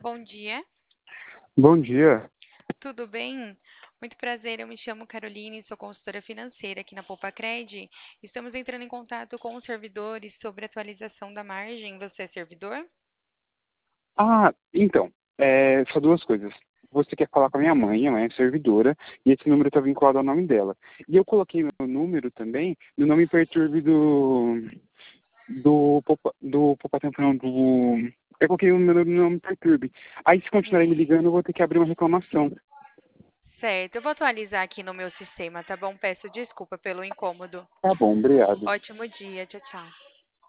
Bom dia, Bom dia. tudo bem? Muito prazer, eu me chamo Caroline, sou consultora financeira aqui na Poupa-Cred. Estamos entrando em contato com os servidores sobre atualização da margem. Você é servidor? Só duas coisas. Você quer falar com a mãe é servidora, e esse número está vinculado ao nome dela. E eu coloquei meu número também no nome Perturbe do Poupa Tempo, não, do... Eu coloquei o meu número no nome Perturbe. Aí, se continuarem me ligando, eu vou ter que abrir uma reclamação. Certo, eu vou atualizar aqui no meu sistema, tá bom? Peço desculpa pelo incômodo. Tá bom, obrigado. Ótimo dia, tchau, tchau.